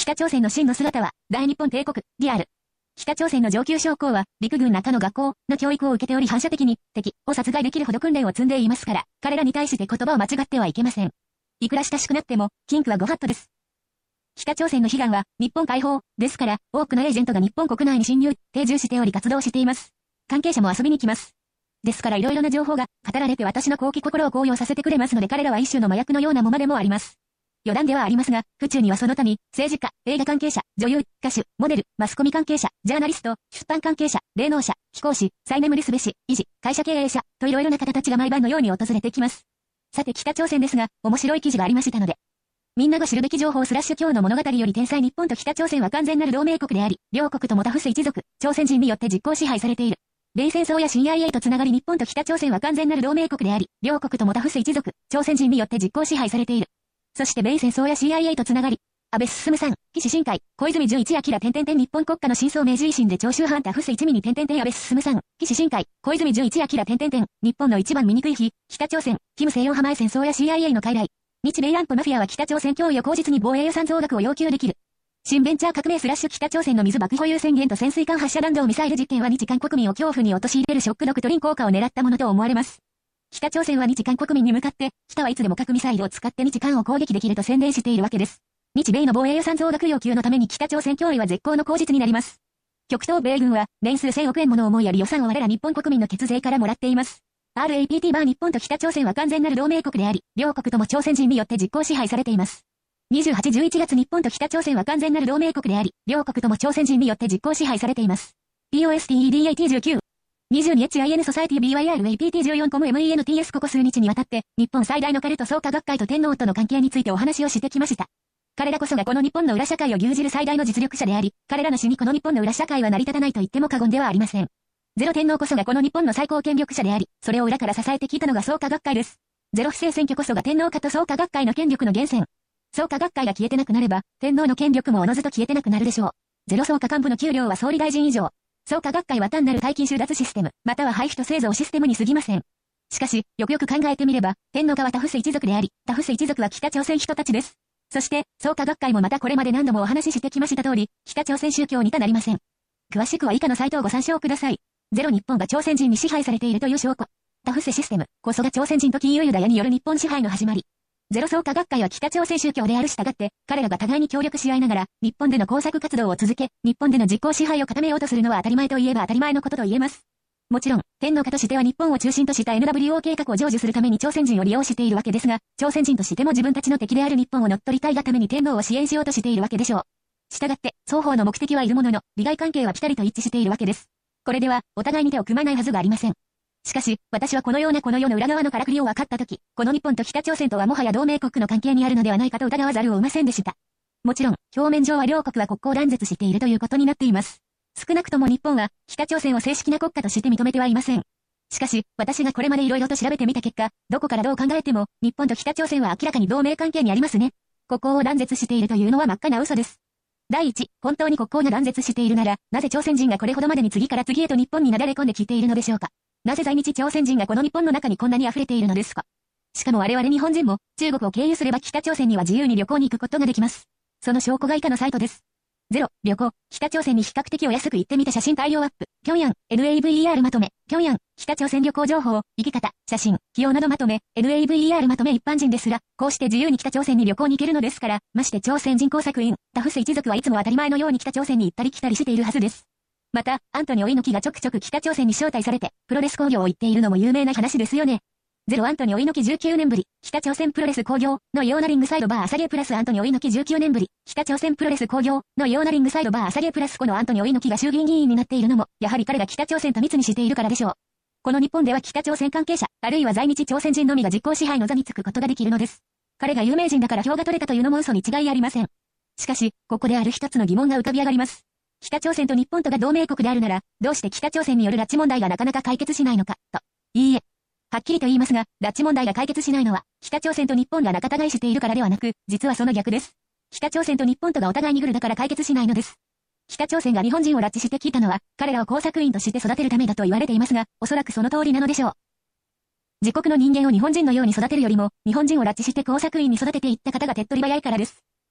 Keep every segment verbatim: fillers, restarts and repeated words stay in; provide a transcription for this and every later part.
北朝鮮の真の姿は、大日本帝国、である。北朝鮮の上級将校は、陸軍中の学校の教育を受けており反射的に、敵を殺害できるほど訓練を積んでいますから、彼らに対して言葉を間違ってはいけません。いくら親しくなっても、禁句はご法度です。北朝鮮の悲願は、日本解放、ですから、多くのエージェントが日本国内に侵入、定住しており活動しています。関係者も遊びに来ます。ですから色々な情報が、語られて私の好奇心を高揚させてくれますので彼らは一種の麻薬のようなものでもあります。余談ではありますが、府中にはその他に、政治家、映画関係者、女優、歌手、モデル、マスコミ関係者、ジャーナリスト、出版関係者、霊能者、飛行士、再眠りすべし、維持、会社経営者、といろいろな方たちが毎晩のように訪れてきます。さて北朝鮮ですが、面白い記事がありましたので。みんなが知るべき情報スラッシュ今日の物語より天才日本と北朝鮮は完全なる同盟国であり、両国ともタフス一族、朝鮮人によって実効支配されている。米戦争や シーアイエー とつながり日本と北朝鮮は完全なる同盟国であり、両国ともタフス一族、朝鮮人によって実効支配されている。そして米戦争や シーアイエー とつながり、安倍晋さん、岸信介、小泉純一明点々点日本国家の真相明治維新で長州藩タフス一味に点々点安倍晋さん、岸信介、小泉純一明点々点日本の一番醜い日、北朝鮮、キム西洋派前戦争や シーアイエー の傀儡。日米安保マフィアは北朝鮮脅威を口実に防衛予算増額を要求できる。新ベンチャー革命スラッシュ北朝鮮の水爆保有宣言と潜水艦発射弾道ミサイル実験は日韓国民を恐怖に陥れるショックドクトリン効果を狙ったものと思われます。北朝鮮は日韓国民に向かって、北はいつでも核ミサイルを使って日韓を攻撃できると宣伝しているわけです。日米の防衛予算増額要求のために北朝鮮脅威は絶好の口実になります。極東米軍は年数せんおくえんもの思いやり予算を我ら日本国民の血税からもらっています。アールエーピーティー バー日本と北朝鮮は完全なる同盟国であり、両国とも朝鮮人によって実効支配されています。にじゅうはち、じゅういちがつ日本と北朝鮮は完全なる同盟国であり、両国とも朝鮮人によって実効支配されています。ピーオーエスティーイーディーエーティーじゅうきゅう。にじゅうにエイチアイエヌ ソサエティ ビーワイアールエーピーティーじゅうよん コム エムイーエヌティーエス ここ数日にわたって、日本最大のカルト創価学会と天皇との関係についてお話をしてきました。彼らこそがこの日本の裏社会を牛耳る最大の実力者であり、彼らの死にこの日本の裏社会は成り立たないと言っても過言ではありません。ゼロ天皇こそがこの日本の最高権力者であり、それを裏から支えてきたのが創価学会です。ゼロ不正選挙こそが天皇家と創価学会の権力の源泉。創価学会が消えてなくなれば、天皇の権力もおのずと消えてなくなるでしょう。ゼロ創価幹部の給料は総理大臣以上。創価学会は単なる大金収奪システム、または配布と製造システムに過ぎません。しかし、よくよく考えてみれば、天皇家はタフス一族であり、タフス一族は北朝鮮人たちです。そして、創価学会もまたこれまで何度もお話ししてきました通り、北朝鮮宗教に他なりません。詳しくは以下のサイトをご参照ください。ゼロ日本が朝鮮人に支配されているという証拠。タフスシステムこそが朝鮮人と金融ユダヤによる日本支配の始まり。ゼロ創価学会は北朝鮮宗教である従って、彼らが互いに協力し合いながら、日本での工作活動を続け、日本での実効支配を固めようとするのは当たり前といえば当たり前のことと言えます。もちろん、天皇家としては日本を中心とした エヌダブリューオー 計画を成就するために朝鮮人を利用しているわけですが、朝鮮人としても自分たちの敵である日本を乗っ取りたいがために天皇を支援しようとしているわけでしょう。従って、双方の目的はいるものの、利害関係はピタリと一致しているわけです。これでは、お互いに手を組まないはずがありません。しかし、私はこのようなこの世の裏側のからくりを分かったとき、この日本と北朝鮮とはもはや同盟国の関係にあるのではないかと疑わざるを得ませんでした。もちろん、表面上は両国は国交断絶しているということになっています。少なくとも日本は、北朝鮮を正式な国家として認めてはいません。しかし、私がこれまで色々と調べてみた結果、どこからどう考えても、日本と北朝鮮は明らかに同盟関係にありますね。国交を断絶しているというのは真っ赤な嘘です。第一、本当に国交が断絶しているなら、なぜ朝鮮人がこれほどまでに次から次へと日本になだれ込んできているのでしょうか。なぜ在日朝鮮人がこの日本の中にこんなに溢れているのですか。しかも我々日本人も、中国を経由すれば北朝鮮には自由に旅行に行くことができます。その証拠が以下のサイトです。ゼロ、旅行、北朝鮮に比較的お安く行ってみた写真対応アップ、平壌、エヌエーブイイーアール まとめ、平壌、北朝鮮旅行情報、行き方、写真、費用などまとめ、エヌエーブイイーアール まとめ一般人ですら、こうして自由に北朝鮮に旅行に行けるのですから、まして朝鮮人工作員、タフス一族はいつも当たり前のように北朝鮮に行ったり来たりしているはずです。また、アントニオ猪木がちょくちょく北朝鮮に招待されて、プロレス興行を言っているのも有名な話ですよね。ゼロアントニオ猪木じゅうきゅうねんぶり、北朝鮮プロレス興行のようなリングサイドバー朝芸プラスアントニオ猪木じゅうきゅうねんぶり、北朝鮮プロレス興行のようなリングサイドバー朝芸プラスこのアントニオ猪木が衆議院議員になっているのも、やはり彼が北朝鮮と密にしているからでしょう。この日本では北朝鮮関係者、あるいは在日朝鮮人のみが実効支配の座につくことができるのです。彼が有名人だから票が取れたというのも嘘に違いありません。しかし、ここである一つの疑問が浮かび上がります。北朝鮮と日本とが同盟国であるなら、どうして北朝鮮による拉致問題がなかなか解決しないのか、と。いいえ。はっきりと言いますが、拉致問題が解決しないのは、北朝鮮と日本が仲違いしているからではなく、実はその逆です。北朝鮮と日本とがお互いにグルだから解決しないのです。北朝鮮が日本人を拉致してきたのは、彼らを工作員として育てるためだと言われていますが、おそらくその通りなのでしょう。自国の人間を日本人のように育てるよりも、日本人を拉致して工作員に育てていった方が手っ取り早いからです。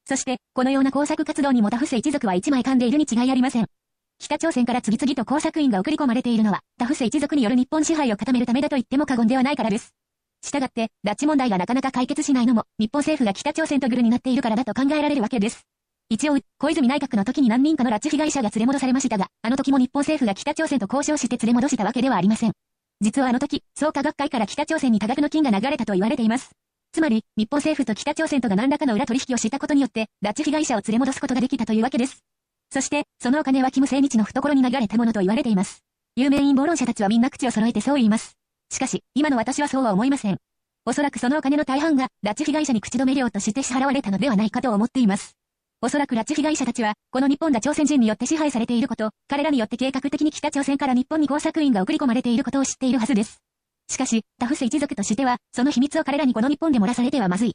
そして、このような工作活動にもタフセ一族は一枚噛んでいるに違いありません。北朝鮮から次々と工作員が送り込まれているのは、タフセ一族による日本支配を固めるためだと言っても過言ではないからです。したがって、拉致問題がなかなか解決しないのも、日本政府が北朝鮮とグルになっているからだと考えられるわけです。一応、小泉内閣の時に何人かの拉致被害者が連れ戻されましたが、あの時も日本政府が北朝鮮と交渉して連れ戻したわけではありません。実はあの時、創価学会から北朝鮮に多額の金が流れたと言われています。つまり、日本政府と北朝鮮とが何らかの裏取引をしたことによって、拉致被害者を連れ戻すことができたというわけです。そして、そのお金はキム政日の懐に流れたものと言われています。有名陰謀論者たちはみんな口を揃えてそう言います。しかし、今の私はそうは思いません。おそらくそのお金の大半が、拉致被害者に口止め料として支払われたのではないかと思っています。おそらく拉致被害者たちは、この日本が朝鮮人によって支配されていること、彼らによって計画的に北朝鮮から日本に工作員が送り込まれていることを知っているはずです。しかし、タフセ一族としては、その秘密を彼らにこの日本で漏らされてはまずい。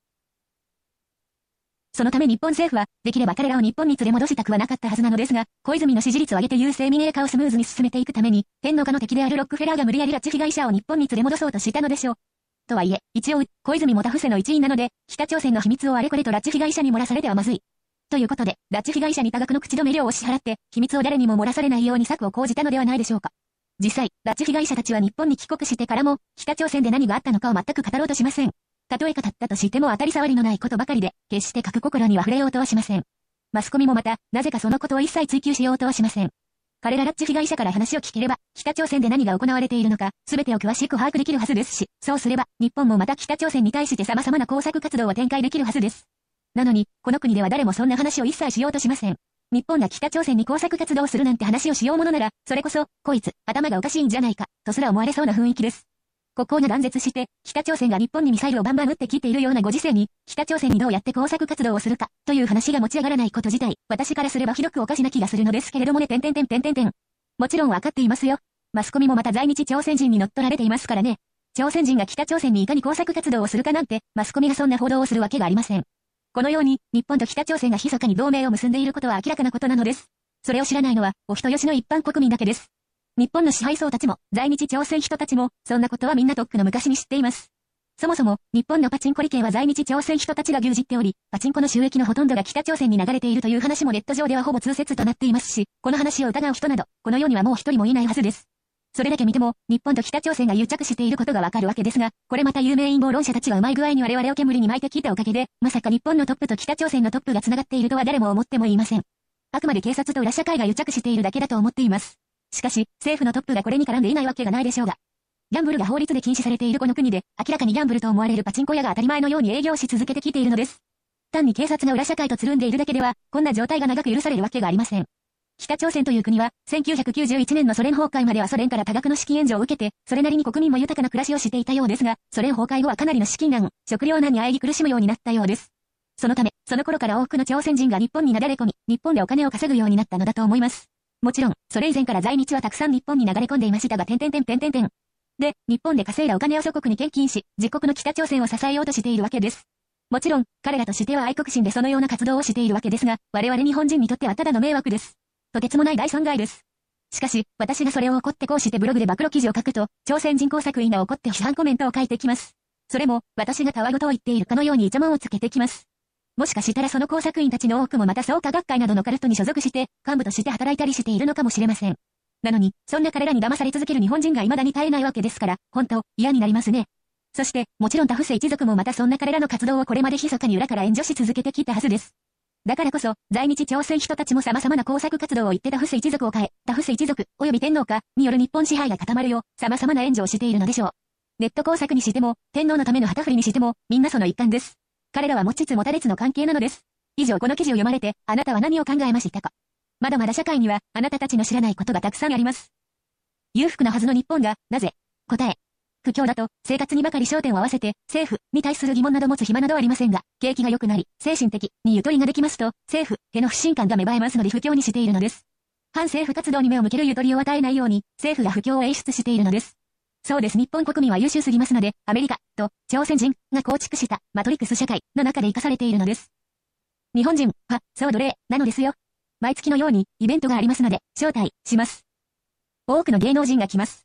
そのため日本政府は、できれば彼らを日本に連れ戻したくはなかったはずなのですが、小泉の支持率を上げて優勢民営化をスムーズに進めていくために、天皇家の敵であるロックフェラーが無理やり拉致被害者を日本に連れ戻そうとしたのでしょう。とはいえ、一応、小泉もタフセの一員なので、北朝鮮の秘密をあれこれと拉致被害者に漏らされてはまずい。ということで、拉致被害者に多額の口止め料を支払って、秘密を誰にも漏らされないように策を講じたのではないでしょうか。実際、拉致被害者たちは日本に帰国してからも、北朝鮮で何があったのかを全く語ろうとしません。たとえ語ったとしても当たり障りのないことばかりで、決して書く心には触れようとはしません。マスコミもまた、なぜかそのことを一切追求しようとはしません。彼ら拉致被害者から話を聞ければ、北朝鮮で何が行われているのか、すべてを詳しく把握できるはずですし、そうすれば、日本もまた北朝鮮に対して様々な工作活動を展開できるはずです。なのに、この国では誰もそんな話を一切しようとしません。日本が北朝鮮に工作活動をするなんて話をしようものなら、それこそ、こいつ、頭がおかしいんじゃないか、とすら思われそうな雰囲気です。国交が断絶して、北朝鮮が日本にミサイルをバンバン撃ってきているようなご時世に、北朝鮮にどうやって工作活動をするか、という話が持ち上がらないこと自体、私からすればひどくおかしな気がするのですけれどもね、てんてんてんてんてんてん。もちろんわかっていますよ。マスコミもまた在日朝鮮人に乗っ取られていますからね。朝鮮人が北朝鮮にいかに工作活動をするかなんて、マスコミがそんな報道をするわけがありません。このように、日本と北朝鮮が密かに同盟を結んでいることは明らかなことなのです。それを知らないのは、お人よしの一般国民だけです。日本の支配層たちも、在日朝鮮人たちも、そんなことはみんなとっくの昔に知っています。そもそも、日本のパチンコ利権は在日朝鮮人たちが牛耳っており、パチンコの収益のほとんどが北朝鮮に流れているという話もネット上ではほぼ通説となっていますし、この話を疑う人など、この世にはもう一人もいないはずです。それだけ見ても、日本と北朝鮮が癒着していることがわかるわけですが、これまた有名陰謀論者たちがうまい具合に我々を煙に巻いてきたおかげで、まさか日本のトップと北朝鮮のトップが繋がっているとは誰も思ってもいません。あくまで警察と裏社会が癒着しているだけだと思っています。しかし、政府のトップがこれに絡んでいないわけがないでしょうが。ギャンブルが法律で禁止されているこの国で、明らかにギャンブルと思われるパチンコ屋が当たり前のように営業し続けてきているのです。単に警察が裏社会とつるんでいるだけでは、こんな状態が長く許されるわけがありません。北朝鮮という国は、せんきゅうひゃくきゅうじゅういちねんのソ連崩壊まではソ連から多額の資金援助を受けて、それなりに国民も豊かな暮らしをしていたようですが、ソ連崩壊後はかなりの資金難、食糧難にあえぎ苦しむようになったようです。そのため、その頃から多くの朝鮮人が日本になだれ込み、日本でお金を稼ぐようになったのだと思います。もちろん、それ以前から在日はたくさん日本に流れ込んでいましたが、点々点々点々。で、日本で稼いだお金を祖国に献金し、自国の北朝鮮を支えようとしているわけです。もちろん、彼らとしては愛国心でそのような活動をしているわけですが、我々日本人にとってはただの迷惑です。とてつもない大損害です。しかし、私がそれを怒ってこうしてブログで暴露記事を書くと、朝鮮人工作員が怒って批判コメントを書いてきます。それも、私がたわごとを言っているかのようにイチャモンをつけてきます。もしかしたらその工作員たちの多くもまた創価学会などのカルトに所属して、幹部として働いたりしているのかもしれません。なのに、そんな彼らに騙され続ける日本人が未だに絶えないわけですから、本当、嫌になりますね。そして、もちろんタフセ一族もまたそんな彼らの活動をこれまで密かに裏から援助し続けてきたはずです。だからこそ、在日朝鮮人たちも様々な工作活動を言ってタフセ一族を変え、タフセ一族、及び天皇家による日本支配が固まるよう、様々な援助をしているのでしょう。ネット工作にしても、天皇のための旗振りにしても、みんなその一環です。彼らは持ちつ持たれつの関係なのです。以上この記事を読まれて、あなたは何を考えましたか？まだまだ社会には、あなたたちの知らないことがたくさんあります。裕福なはずの日本が、なぜ？答え。不況だと、生活にばかり焦点を合わせて、政府に対する疑問など持つ暇などありませんが、景気が良くなり、精神的にゆとりができますと、政府への不信感が芽生えますので不況にしているのです。反政府活動に目を向けるゆとりを与えないように、政府が不況を演出しているのです。そうです。日本国民は優秀すぎますので、アメリカと朝鮮人が構築したマトリックス社会の中で生かされているのです。日本人は、そう奴隷なのですよ。毎月のようにイベントがありますので、招待します。多くの芸能人が来ます。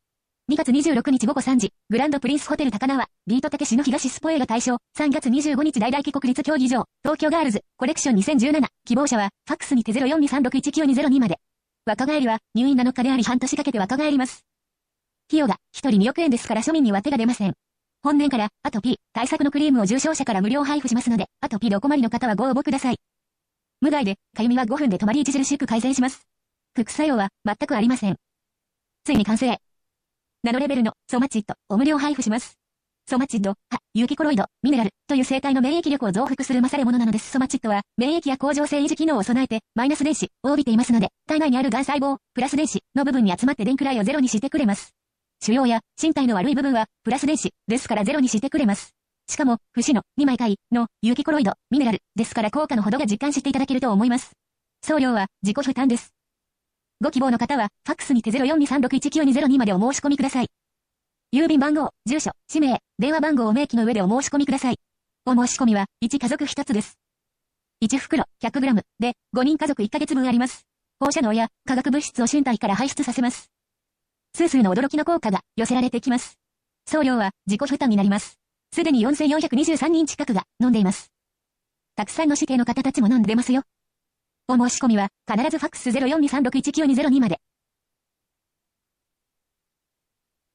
にがつにじゅうろくにちごごさんじ、グランドプリンスホテル高輪、ビートたけしの東スポエが対象、さんがつにじゅうごにち大々国立競技場、東京ガールズ、コレクションにせんじゅうなな、希望者は、ファックスにて ゼロよんにさんろくいちきゅうにゼロに まで。若返りは、入院なのかであり半年かけて若返ります。費用が、ひとりにおくえんですから庶民には手が出ません。本年から、アトピー、対策のクリームを重症者から無料配布しますので、アトピーでお困りの方はご応募ください。無害で、かゆみはごふんで止まり著しく改善します。副作用は、全くありません。ついに完成。ナノレベルのソマチッドを無料配布します。ソマチッドは有機コロイド、ミネラルという生体の免疫力を増幅する勝れ物なのです。ソマチッドは免疫や甲状腺維持機能を備えてマイナス電子を帯びていますので、体内にある癌細胞、プラス電子の部分に集まって電位をゼロにしてくれます。腫瘍や身体の悪い部分はプラス電子ですからゼロにしてくれます。しかも、不死のにまい回の有機コロイド、ミネラルですから効果のほどが実感していただけると思います。送料は自己負担です。ご希望の方は、ファックスにて ゼロよんにさんろくいちきゅうにゼロに までお申し込みください。郵便番号、住所、氏名、電話番号を明記の上でお申し込みください。お申し込みは、いち家族ひとつです。いち袋、ひゃくグラム で、ごにん家族いっかげつぶんあります。放射能や化学物質を身体から排出させます。数々の驚きの効果が寄せられてきます。送料は自己負担になります。すでによんせんよんひゃくにじゅうさんにん近くが飲んでいます。たくさんの指定の方たちも飲んでますよ。お申し込みは、必ずファックス ゼロよんにさんろくいちきゅうにゼロに まで。